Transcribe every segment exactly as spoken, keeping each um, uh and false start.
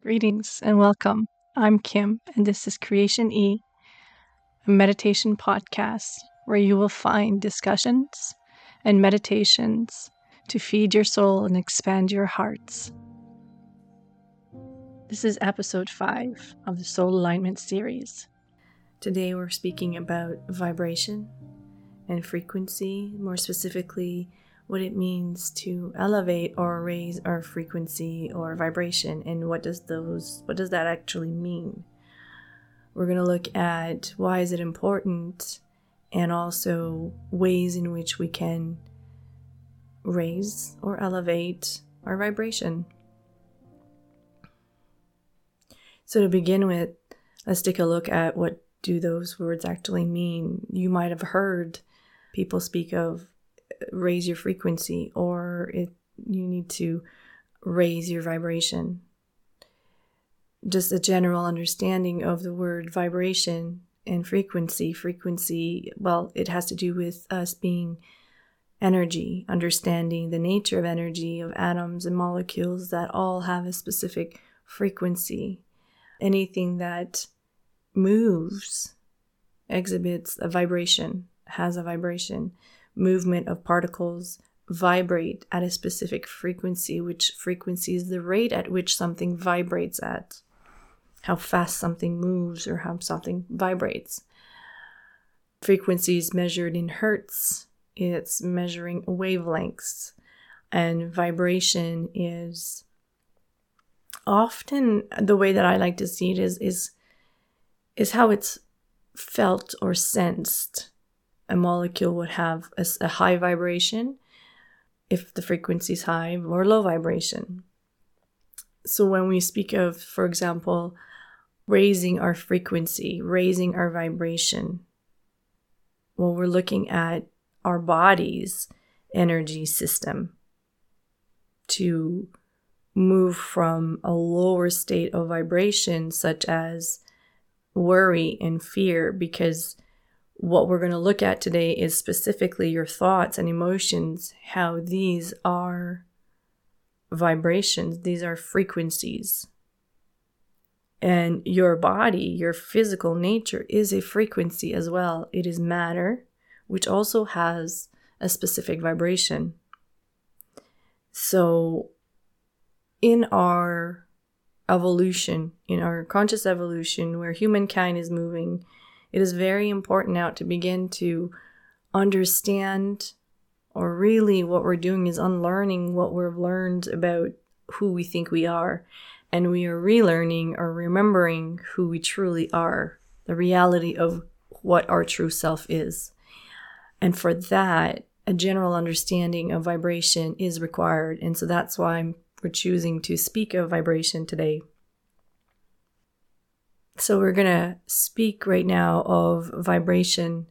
Greetings and welcome. I'm Kim, and this is Creation E, a meditation podcast where you will find discussions and meditations to feed your soul and expand your hearts. This is episode five of the Soul Alignment series. Today we're speaking about vibration and frequency, more specifically, what it means to elevate or raise our frequency or vibration, and what does those what does that actually mean. We're going to look at why is it important, and also ways in which we can raise or elevate our vibration. So to begin with, let's take a look at what do those words actually mean. You might have heard people speak of raise your frequency, or it, you need to raise your vibration. Just a general understanding of the word vibration and frequency. Frequency, well, it has to do with us being energy, understanding the nature of energy, of atoms and molecules that all have a specific frequency. Anything that moves exhibits a vibration, has a vibration. Movement of particles vibrate at a specific frequency, which frequency is the rate at which something vibrates at, how fast something moves or how something vibrates. Frequency is measured in hertz. It's measuring wavelengths. And vibration is often, the way that I like to see it is, is, is how it's felt or sensed. A molecule would have a, a high vibration if the frequency is high, or low vibration. So when we speak of, for example, raising our frequency, raising our vibration, well, we're looking at our body's energy system to move from a lower state of vibration, such as worry and fear, because what we're going to look at today is specifically your thoughts and emotions, how these are vibrations, these are frequencies. And your body, your physical nature is a frequency as well. It is matter, which also has a specific vibration. So in our evolution, in our conscious evolution, where humankind is moving, it is very important now to begin to understand, or really what we're doing is unlearning what we've learned about who we think we are. And we are relearning or remembering who we truly are, the reality of what our true self is. And for that, a general understanding of vibration is required. And so that's why we're choosing to speak of vibration today. So we're going to speak right now of vibration,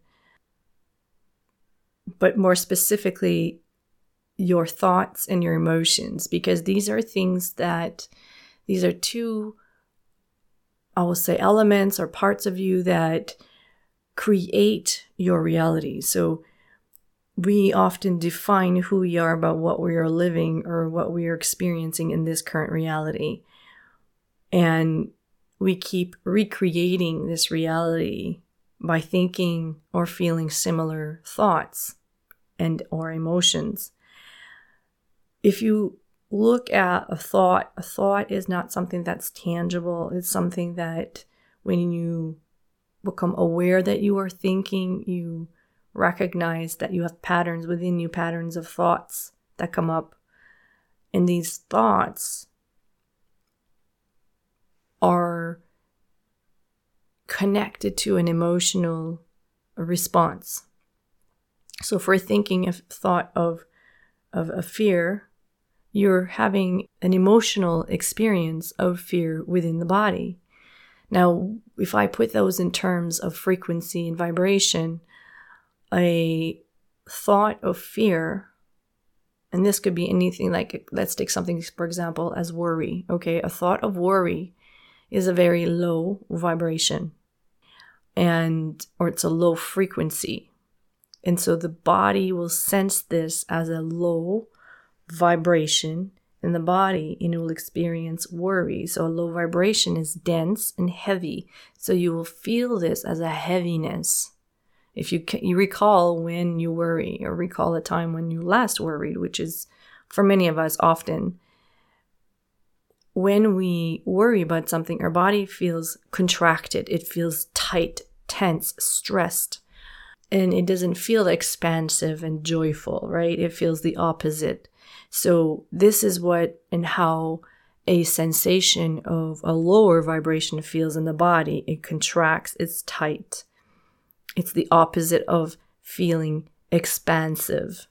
but more specifically, your thoughts and your emotions, because these are things that, these are two, I will say, elements or parts of you that create your reality. So we often define who we are about what we are living or what we are experiencing in this current reality. And we keep recreating this reality by thinking or feeling similar thoughts and or emotions. If you look at a thought, a thought is not something that's tangible. It's something that when you become aware that you are thinking, you recognize that you have patterns within you, patterns of thoughts that come up. And these thoughts are connected to an emotional response. So if we're thinking of thought of, of a fear, you're having an emotional experience of fear within the body. Now, if I put those in terms of frequency and vibration, a thought of fear, and this could be anything like, let's take something, for example, as worry. Okay, a thought of worry is a very low vibration, and or it's a low frequency. And so the body will sense this as a low vibration in the body and it will experience worry. So a low vibration is dense and heavy. So you will feel this as a heaviness. If you you recall when you worry, or recall a time when you last worried, which is for many of us often, when we worry about something, our body feels contracted. It feels tight, tense, stressed. And it doesn't feel expansive and joyful, right? It feels the opposite. So this is what and how a sensation of a lower vibration feels in the body. It contracts, it's tight. It's the opposite of feeling expansive.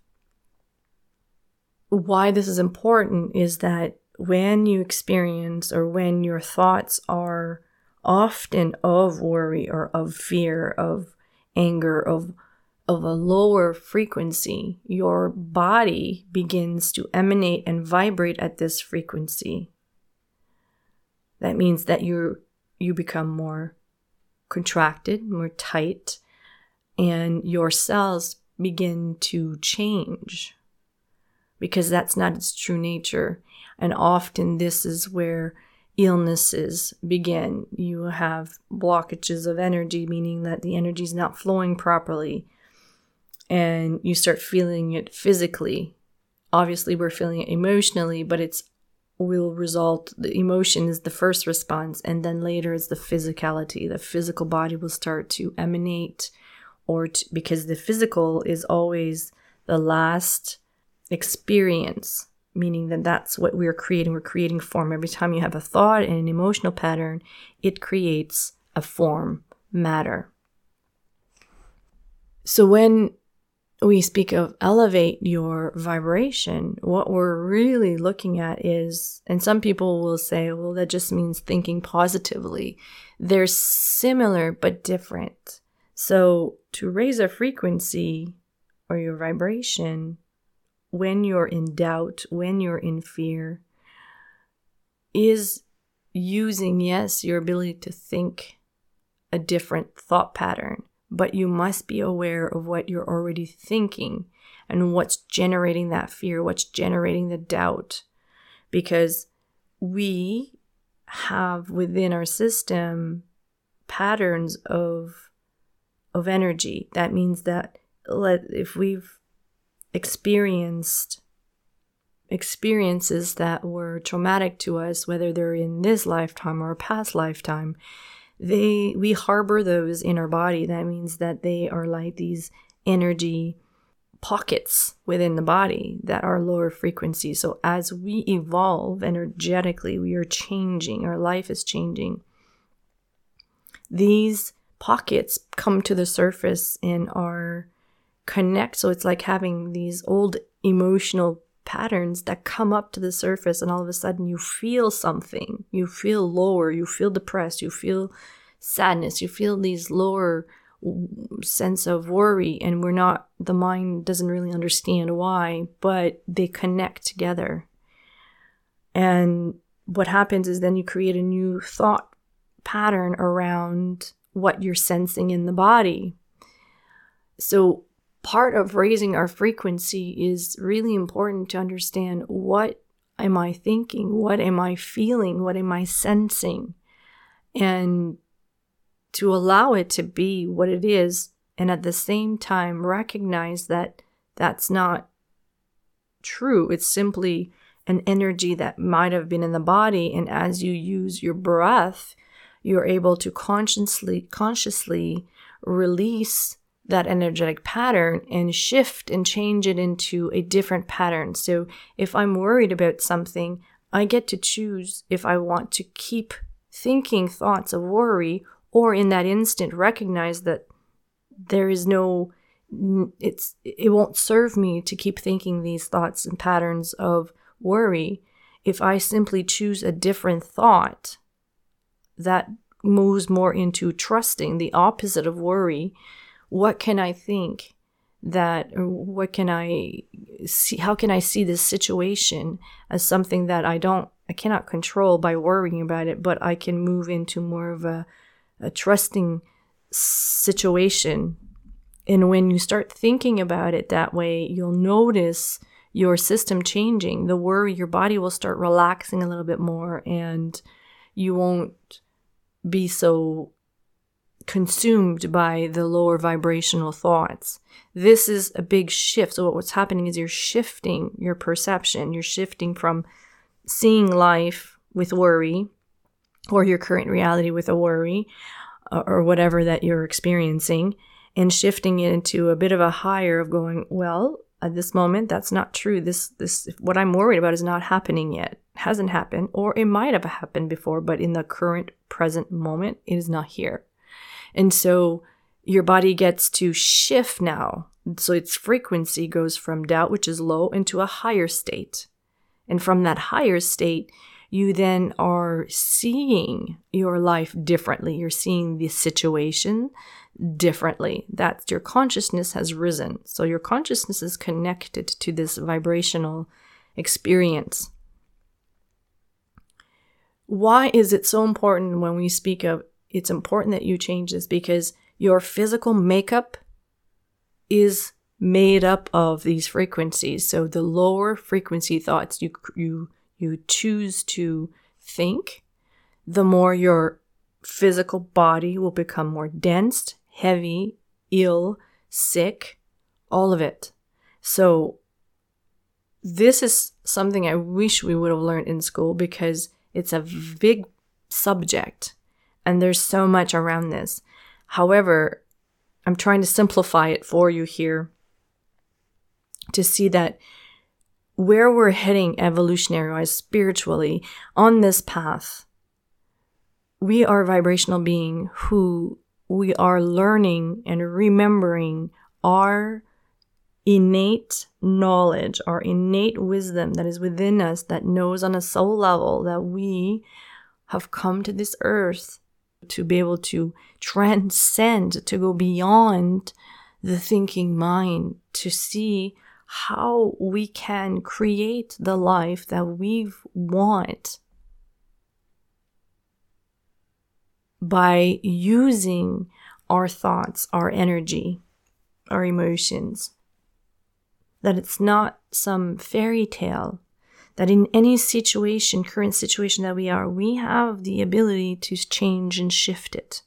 Why this is important is that when you experience, or when your thoughts are often of worry or of fear, of anger, of of a lower frequency, your body begins to emanate and vibrate at this frequency. That means that you you become more contracted, more tight, and your cells begin to change, because that's not its true nature. And often this is where illnesses begin. You have blockages of energy, meaning that the energy is not flowing properly, and you start feeling it physically. Obviously, we're feeling it emotionally, but it's will result, the emotion is the first response, and then later is the physicality. The physical body will start to emanate, or to, because the physical is always the last experience, meaning that that's what we're creating. We're creating form. Every time you have a thought and an emotional pattern, it creates a form, matter. So when we speak of elevate your vibration, what we're really looking at is, and some people will say, well, that just means thinking positively. They're similar but different. So to raise a frequency or your vibration, when you're in doubt, when you're in fear, is using, yes, your ability to think a different thought pattern, but you must be aware of what you're already thinking and what's generating that fear, what's generating the doubt. Because we have within our system patterns of, of energy. That means that let, if we've experienced experiences that were traumatic to us, whether they're in this lifetime or a past lifetime, they we harbor those in our body. That means that they are like these energy pockets within the body that are lower frequency. So as we evolve energetically, we are changing, our life is changing. These pockets come to the surface and are connect. So it's like having these old emotional patterns that come up to the surface, and all of a sudden you feel something. You feel lower, you feel depressed, you feel sadness, you feel these lower sense of worry, and we're not, the mind doesn't really understand why, but they connect together. And what happens is then you create a new thought pattern around what you're sensing in the body. So part of raising our frequency is really important to understand, what am I thinking? What am I feeling? What am I sensing? And to allow it to be what it is, and at the same time recognize that that's not true. It's simply an energy that might have been in the body, and as you use your breath, you're able to consciously consciously release that energetic pattern and shift and change it into a different pattern. So if I'm worried about something, I get to choose if I want to keep thinking thoughts of worry, or in that instant recognize that there is no, it's it won't serve me to keep thinking these thoughts and patterns of worry. If I simply choose a different thought that moves more into trusting, the opposite of worry, what can I think that, or what can I see, how can I see this situation as something that I don't, I cannot control by worrying about it, but I can move into more of a, a trusting situation. And when you start thinking about it that way, you'll notice your system changing, the worry, your body will start relaxing a little bit more, and you won't be so consumed by the lower vibrational thoughts. This is a big shift. So what's happening is you're shifting your perception. You're shifting from seeing life with worry, or your current reality with a worry, or whatever that you're experiencing, and shifting it into a bit of a higher of going, well, at this moment, that's not true. This, this, what I'm worried about is not happening yet. It hasn't happened, or it might have happened before, but in the current present moment, it is not here. And so your body gets to shift now. So its frequency goes from doubt, which is low, into a higher state. And from that higher state, you then are seeing your life differently. You're seeing the situation differently. That's your consciousness has risen. So your consciousness is connected to this vibrational experience. Why is it so important when we speak of it's important that you change this? Because your physical makeup is made up of these frequencies. So the lower frequency thoughts you you you choose to think, the more your physical body will become more dense, heavy, ill, sick, all of it. So this is something I wish we would have learned in school, because it's a big subject and there's so much around this. However, I'm trying to simplify it for you here to see that where we're heading evolutionary-wise, spiritually, on this path, we are a vibrational being who we are learning and remembering our innate knowledge, our innate wisdom that is within us, that knows on a soul level that we have come to this earth to be able to transcend, to go beyond the thinking mind, to see how we can create the life that we want by using our thoughts, our energy, our emotions. That it's not some fairy tale, that in any situation, current situation that we are, we have the ability to change and shift it.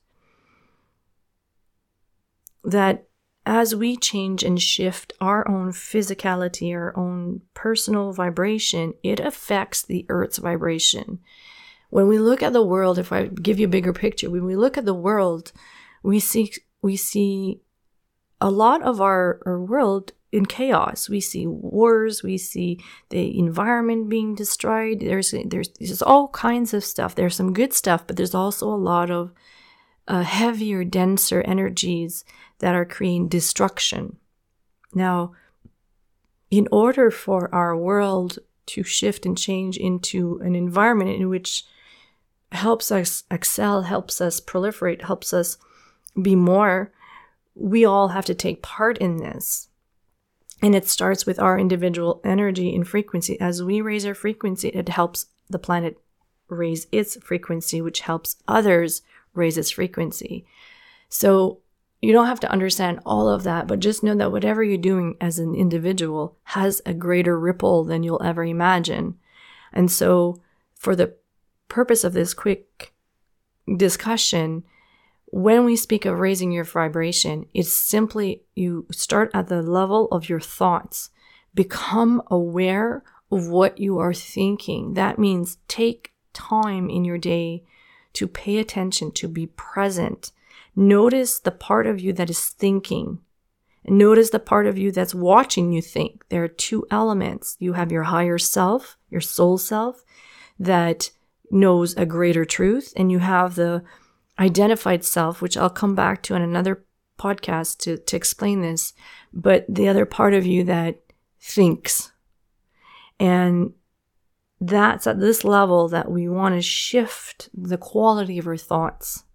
That as we change and shift our own physicality, our own personal vibration, it affects the earth's vibration. When we look at the world, if I give you a bigger picture, when we look at the world, we see we see a lot of our, our world in chaos. We see wars, we see the environment being destroyed. There's there's there's all kinds of stuff. There's some good stuff, but there's also a lot of uh, heavier, denser energies that are creating destruction. Now, in order for our world to shift and change into an environment in which helps us excel, helps us proliferate, helps us be more, we all have to take part in this. And it starts with our individual energy and frequency. As we raise our frequency, it helps the planet raise its frequency, which helps others raise its frequency. So you don't have to understand all of that, but just know that whatever you're doing as an individual has a greater ripple than you'll ever imagine. And so for the purpose of this quick discussion, when we speak of raising your vibration, it's simply you start at the level of your thoughts. Become aware of what you are thinking. That means take time in your day to pay attention, to be present. Notice the part of you that is thinking. And notice the part of you that's watching you think. There are two elements. You have your higher self, your soul self, that knows a greater truth, and you have the identified self, which I'll come back to in another podcast to, to explain this, but the other part of you that thinks. And that's at this level that we want to shift the quality of our thoughts.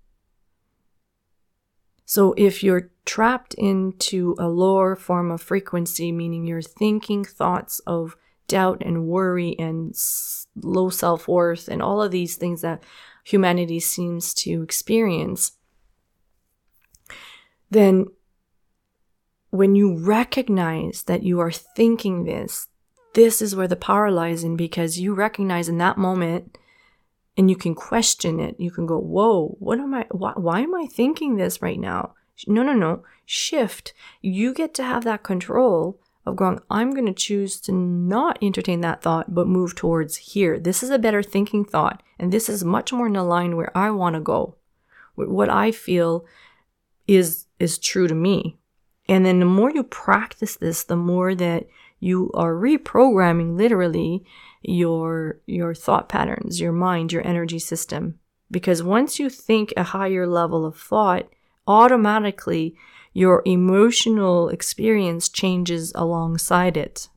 So if you're trapped into a lower form of frequency, meaning you're thinking thoughts of doubt and worry and low self-worth and all of these things that humanity seems to experience, then when you recognize that you are thinking this, This is where the power lies in, because you recognize in that moment and you can question it. You can go, whoa, what am I, why, why am I thinking this right now? No, no, no. Shift. You get to have that control of going, I'm going to choose to not entertain that thought, but move towards here. This is a better thinking thought. And this is much more in line where I want to go. What I feel is, is true to me. And then the more you practice this, the more that you are reprogramming literally your, your thought patterns, your mind, your energy system. Because once you think a higher level of thought, automatically your emotional experience changes alongside it.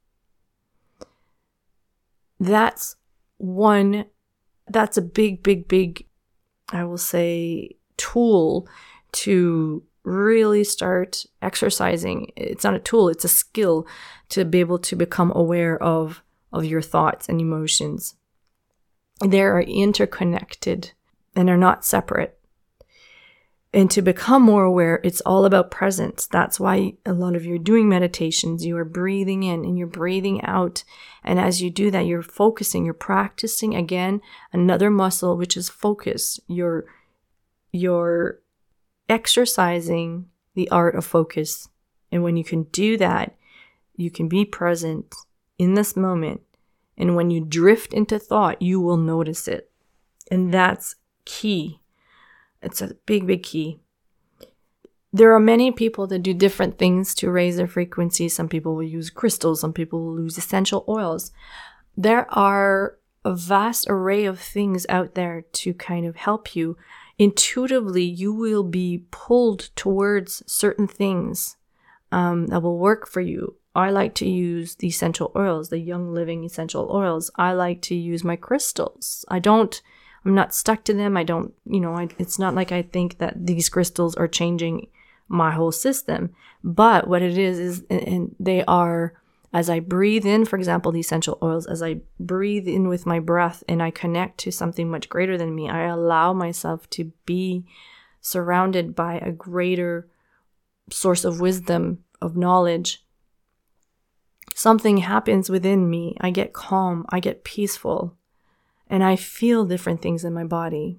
That's one, that's a big, big, big, I will say, tool to really start exercising. It's not a tool, it's a skill to be able to become aware of, of your thoughts and emotions. They are interconnected and are not separate. And to become more aware, it's all about presence. That's why a lot of you are doing meditations. You are breathing in and you're breathing out. And as you do that, you're focusing, you're practicing again, another muscle, which is focus. You're, you're exercising the art of focus. And when you can do that, you can be present in this moment. And when you drift into thought, you will notice it. And that's key. It's a big, big key. There are many people that do different things to raise their frequency. Some people will use crystals. Some people will use essential oils. There are a vast array of things out there to kind of help you. Intuitively, you will be pulled towards certain things um, that will work for you. I like to use the essential oils, the Young Living essential oils. I like to use my crystals. I don't, I'm not stuck to them. I don't, you know, I, it's not like I think that these crystals are changing my whole system. But what it is, is, and they are, as I breathe in, for example, the essential oils, as I breathe in with my breath and I connect to something much greater than me, I allow myself to be surrounded by a greater source of wisdom, of knowledge. Something happens within me. I get calm. I get peaceful. And I feel different things in my body.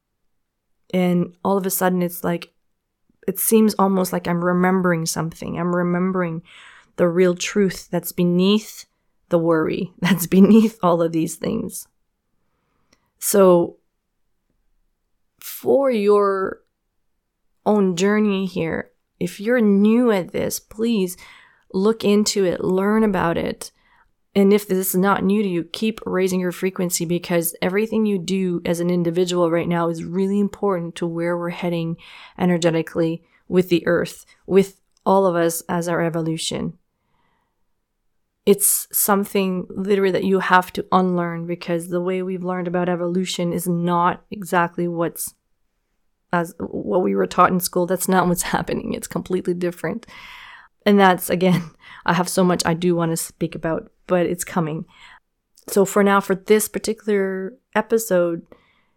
And all of a sudden, it's like, it seems almost like I'm remembering something. I'm remembering the real truth that's beneath the worry, that's beneath all of these things. So for your own journey here, if you're new at this, please look into it, learn about it. And if this is not new to you, keep raising your frequency, because everything you do as an individual right now is really important to where we're heading energetically with the earth, with all of us as our evolution. It's something literally that you have to unlearn, because the way we've learned about evolution is not exactly what's as what we were taught in school. That's not what's happening. It's completely different. And that's, again, I have so much I do want to speak about, but it's coming. So for now, for this particular episode,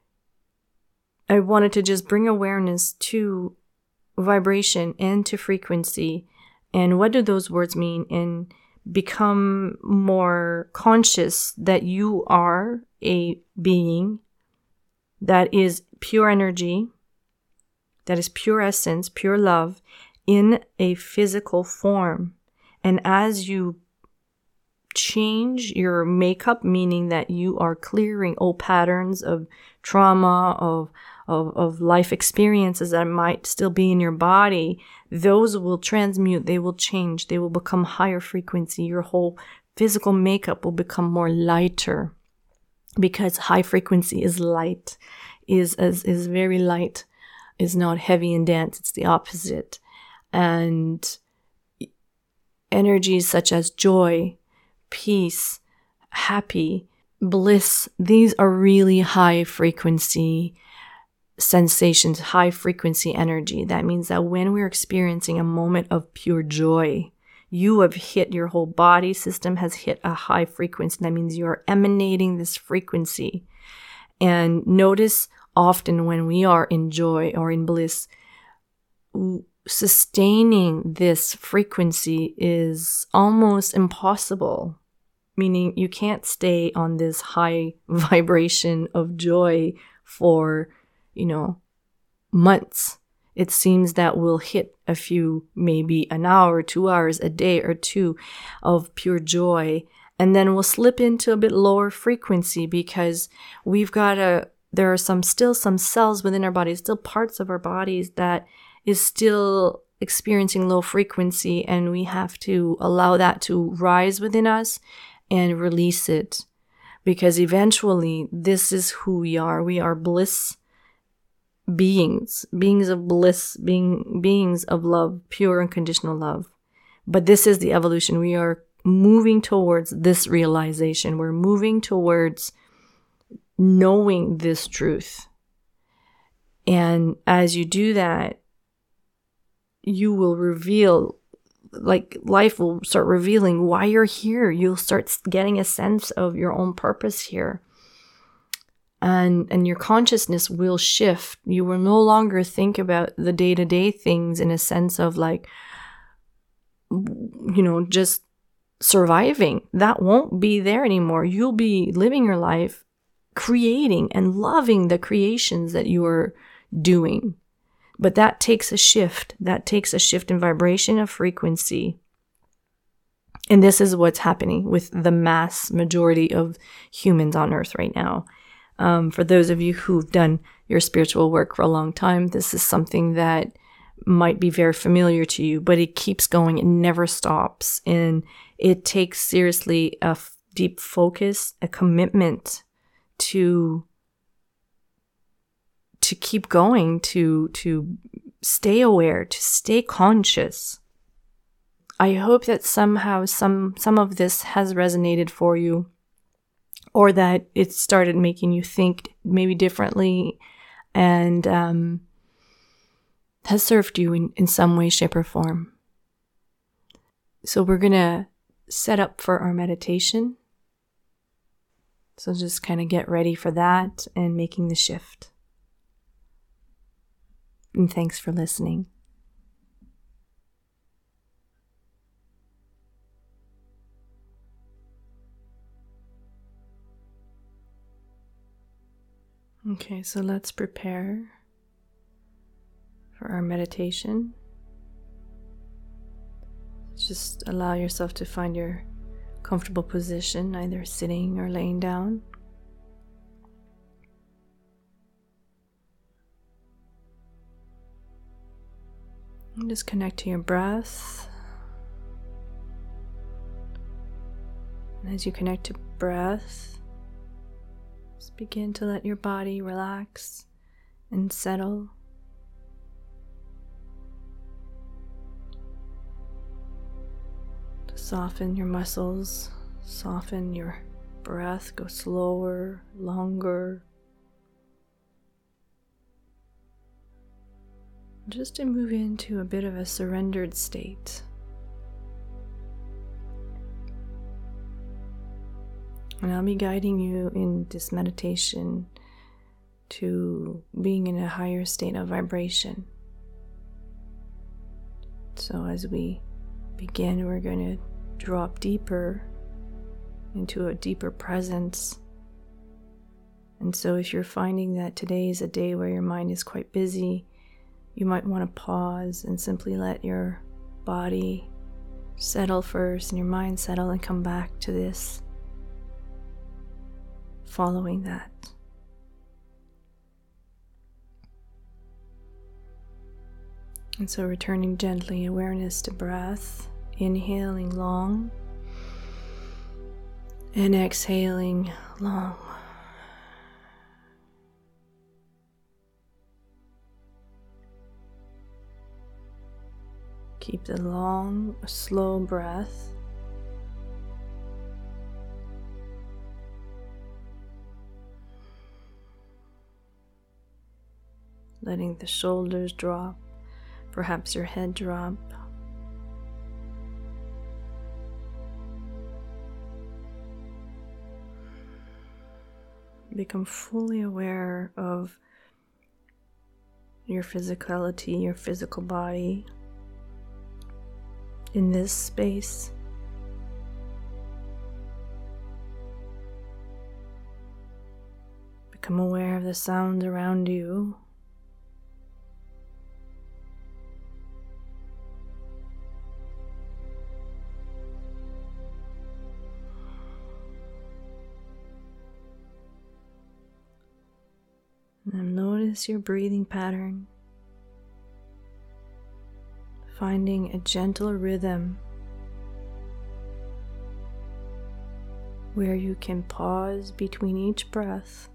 I wanted to just bring awareness to vibration and to frequency. And what do those words mean? And become more conscious that you are a being that is pure energy, that is pure essence, pure love, in a physical form. And as you change your makeup, meaning that you are clearing old patterns of trauma, of, of, of life experiences that might still be in your body, those will transmute, they will change, they will become higher frequency. Your whole physical makeup will become more lighter, because high frequency is light, is, is, is very light, is not heavy and dense. It's the opposite. And energies such as joy, peace, happy, bliss, these are really high frequency sensations, high frequency energy. That means that when we're experiencing a moment of pure joy, you have hit, your whole body system has hit a high frequency. That means you're emanating this frequency. And notice often when we are in joy or in bliss, sustaining this frequency is almost impossible. meaning you can't stay on this high vibration of joy for, you know, months. It seems that we'll hit a few, maybe an hour, two hours, a day or two of pure joy, and then we'll slip into a bit lower frequency because we've got a, there are some, still some cells within our bodies, still parts of our bodies that is still experiencing low frequency, and we have to allow that to rise within us and release it, because eventually this is who we are. We are bliss beings, beings of bliss, being beings of love, pure unconditional love. But this is the evolution. We are moving towards this realization. We're moving towards knowing this truth. And as you do that, you will reveal, like life will start revealing why you're here. You'll start getting a sense of your own purpose here. And and your consciousness will shift. You will no longer think about the day-to-day things in a sense of like, you know, just surviving. That won't be there anymore. You'll be living your life, creating and loving the creations that you are doing. But that takes a shift. That takes a shift in vibration of frequency. And this is what's happening with the mass majority of humans on Earth right now. Um, for those of you who've done your spiritual work for a long time, this is something that might be very familiar to you, but it keeps going. It never stops. And it takes seriously a f- deep focus, a commitment to to keep going, to to stay aware, to stay conscious. I hope that somehow some some of this has resonated for you, or that it started making you think maybe differently, and um, has served you in, in some way, shape, or form. So we're going to set up for our meditation. So just kind of get ready for that and making the shift. And thanks for listening. Okay, so let's prepare for our meditation. Just allow yourself to find your comfortable position, either sitting or laying down. And just connect to your breath. And as you connect to breath, just begin to let your body relax and settle. To soften your muscles, soften your breath, go slower, longer. Just to move into a bit of a surrendered state. And I'll be guiding you in this meditation to being in a higher state of vibration. So as we begin, we're going to drop deeper into a deeper presence. And so if you're finding that today is a day where your mind is quite busy, you might want to pause and simply let your body settle first and your mind settle, and come back to this following that. And so returning gently, awareness to breath, inhaling long and exhaling long. Keep the long, slow breath. Letting the shoulders drop, perhaps your head drop. Become fully aware of your physicality, your physical body in this space. Become aware of the sounds around you. And then notice your breathing pattern, finding a gentle rhythm where you can pause between each breath.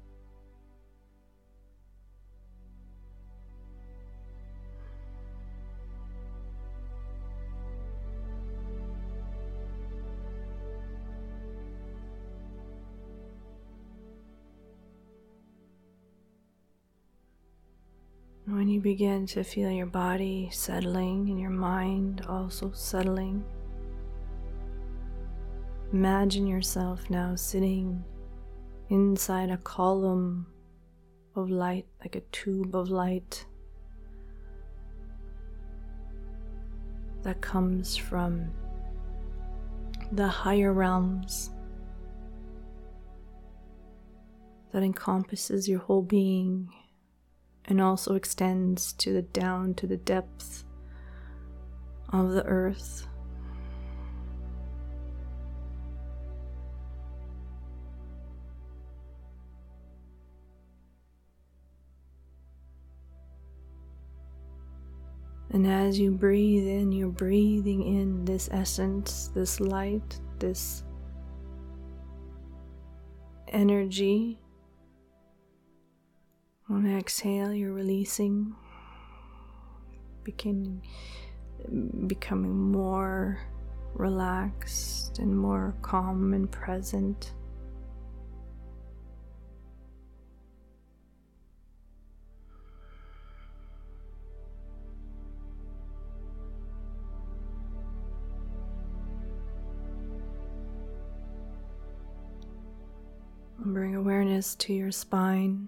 When you begin to feel your body settling and your mind also settling, imagine yourself now sitting inside a column of light, like a tube of light that comes from the higher realms, that encompasses your whole being and also extends to the down to the depths of the earth. And as you breathe in, you're breathing in this essence, this light, this energy. On exhale, you're releasing, beginning, becoming more relaxed and more calm and present. Bring awareness to your spine.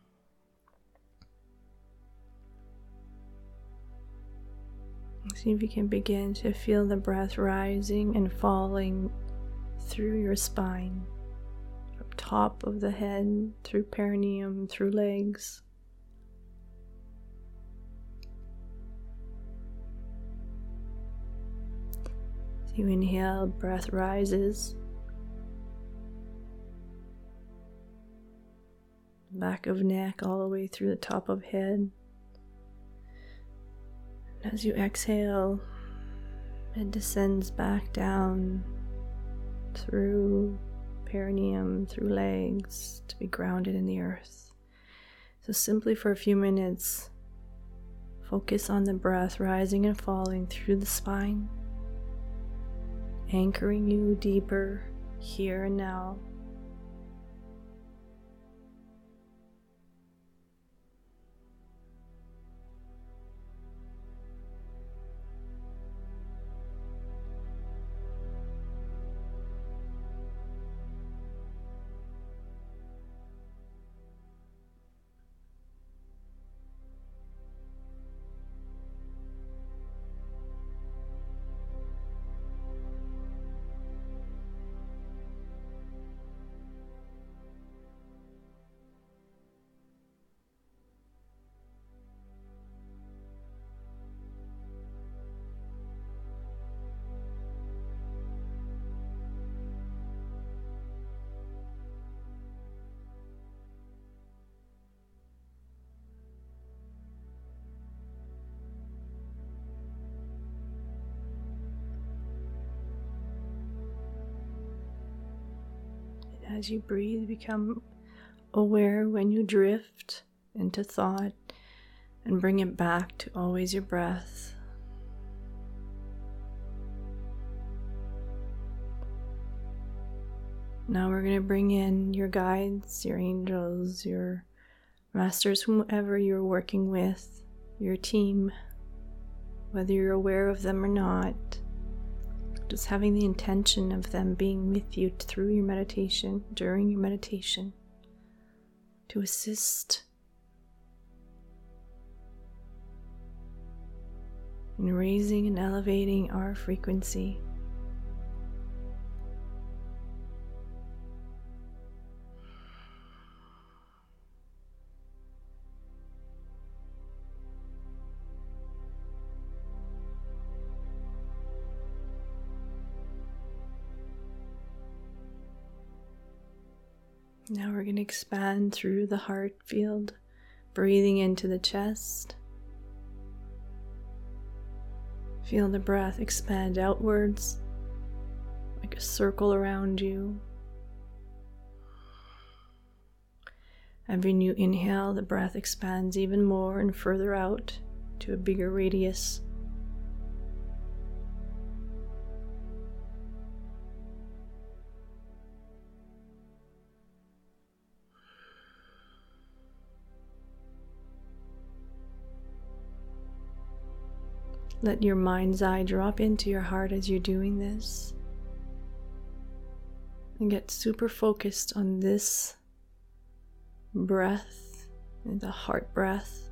See if you can begin to feel the breath rising and falling through your spine, from top of the head, through perineum, through legs. So you inhale, breath rises. Back of neck all the way through the top of head. And as you exhale, it descends back down through perineum, through legs, to be grounded in the earth. So simply for a few minutes, focus on the breath rising and falling through the spine, anchoring you deeper here and now. As you breathe, become aware when you drift into thought and bring it back to always your breath. Now we're going to bring in your guides, your angels, your masters, whomever you're working with, your team, whether you're aware of them or not. Just having the intention of them being with you through your meditation, during your meditation, to assist in raising and elevating our frequency. Now we're going to expand through the heart field, breathing into the chest. Feel the breath expand outwards, like a circle around you. Every new inhale, the breath expands even more and further out to a bigger radius. Let your mind's eye drop into your heart as you're doing this, and get super focused on this breath and the heart breath.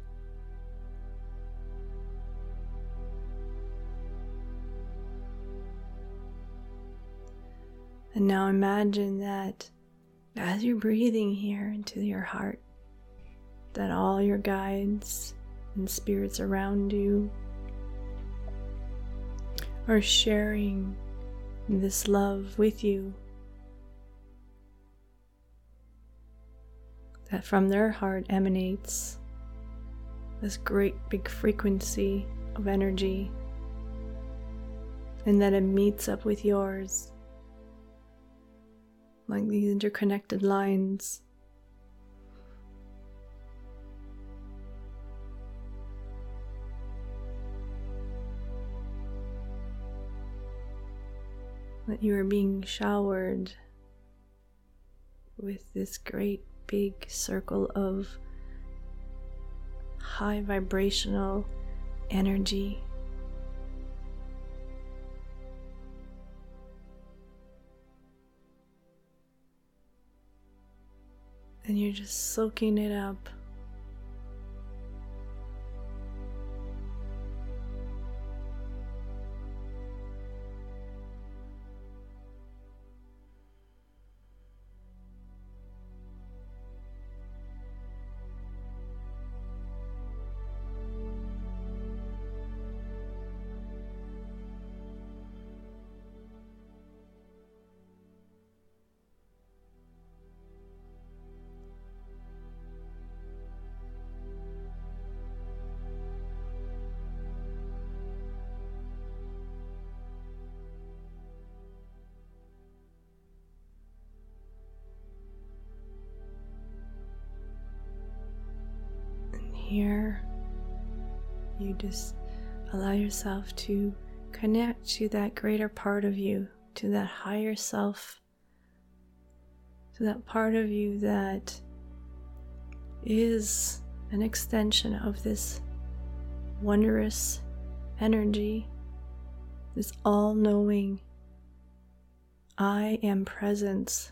And now imagine that as you're breathing here into your heart, that all your guides and spirits around you are sharing this love with you. That from their heart emanates this great big frequency of energy, and that it meets up with yours like these interconnected lines. That you are being showered with this great big circle of high vibrational energy. And you're just soaking it up. Here, you just allow yourself to connect to that greater part of you, to that higher self, to that part of you that is an extension of this wondrous energy, this all-knowing I am presence.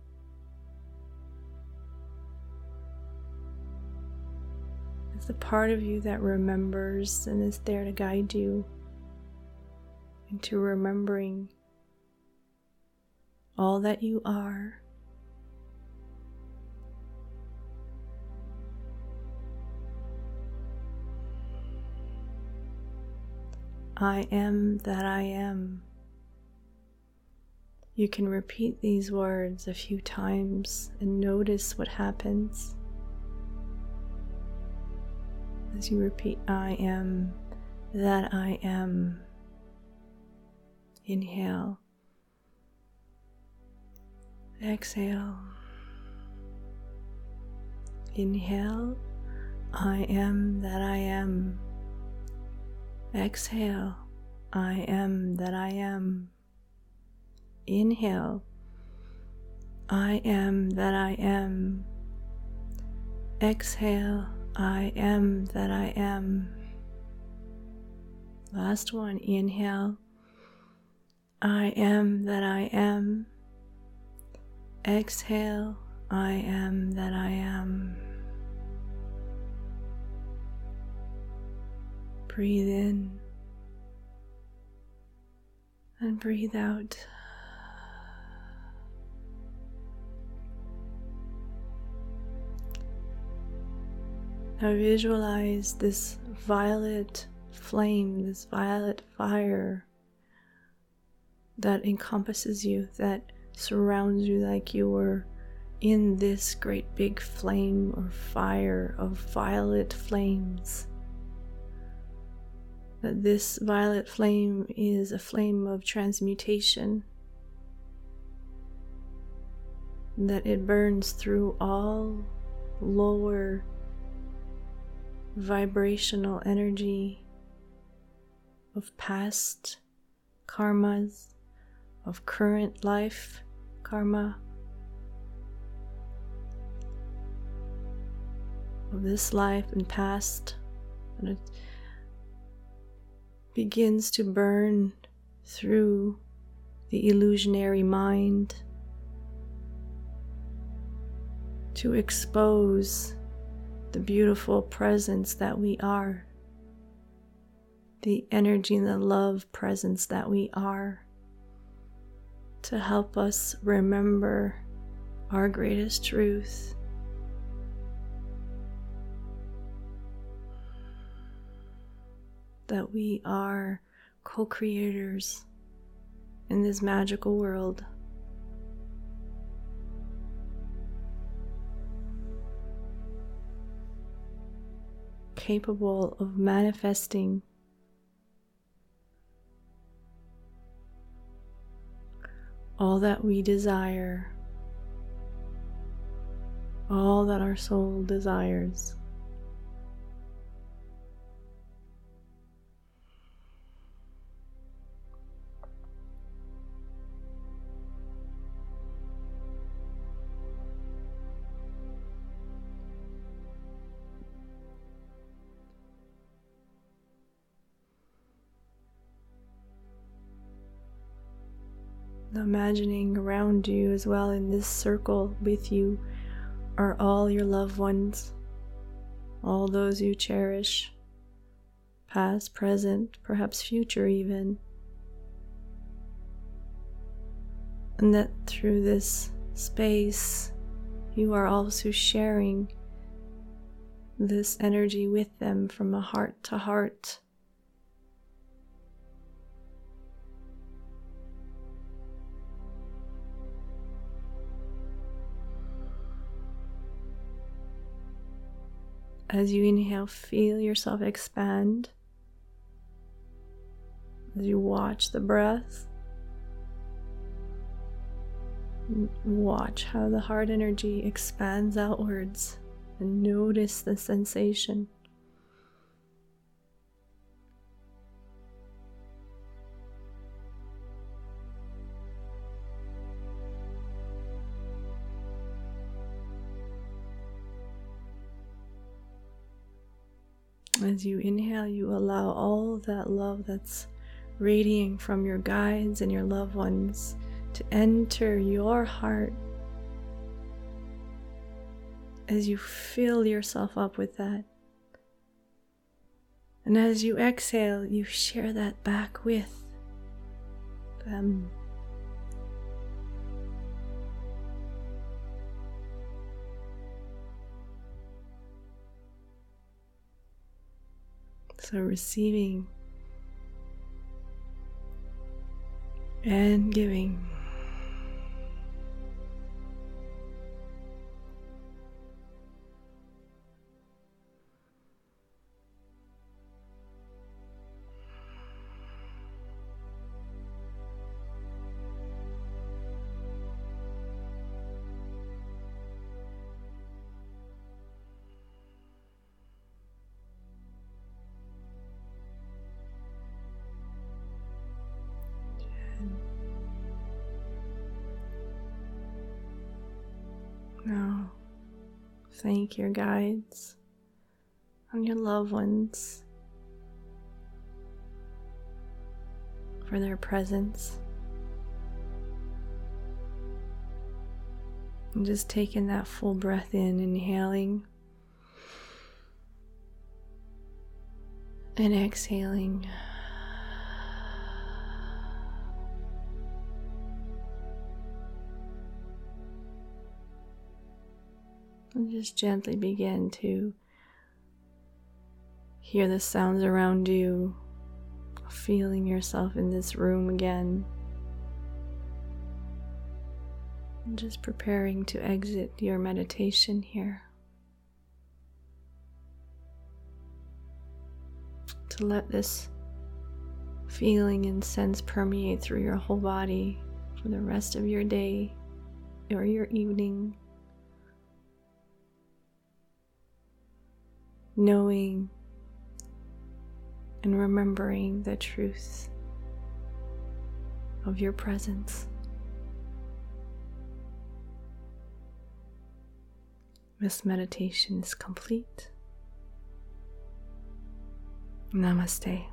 It's the part of you that remembers and is there to guide you into remembering all that you are. I am that I am. You can repeat these words a few times and notice what happens. As you repeat, I am that I am. Inhale. Exhale. Inhale. I am that I am. Exhale. I am that I am. Inhale. I am that I am. Exhale. I am that I am. Last one. Inhale. I am that I am. Exhale. I am that I am. Breathe in and breathe out. Now visualize this violet flame, this violet fire that encompasses you, that surrounds you like you were in this great big flame or fire of violet flames. That this violet flame is a flame of transmutation, that it burns through all lower vibrational energy of past karmas, of current life karma, of this life and past, and it begins to burn through the illusionary mind to expose the beautiful presence that we are, the energy and the love presence that we are, to help us remember our greatest truth. That we are co-creators in this magical world. Capable of manifesting all that we desire, all that our soul desires. Imagining around you as well, in this circle with you, are all your loved ones, all those you cherish, past, present, perhaps future even. And that through this space, you are also sharing this energy with them from a heart to heart. As you inhale, feel yourself expand. As you watch the breath, watch how the heart energy expands outwards and notice the sensation. As you inhale, you allow all that love that's radiating from your guides and your loved ones to enter your heart. As you fill yourself up with that. And as you exhale, you share that back with them. So receiving and giving. Now, thank your guides and your loved ones for their presence. And just taking that full breath in, inhaling and exhaling. And just gently begin to hear the sounds around you, feeling yourself in this room again. And just preparing to exit your meditation here. To let this feeling and sense permeate through your whole body for the rest of your day or your evening. Knowing and remembering the truth of your presence. This meditation is complete. Namaste.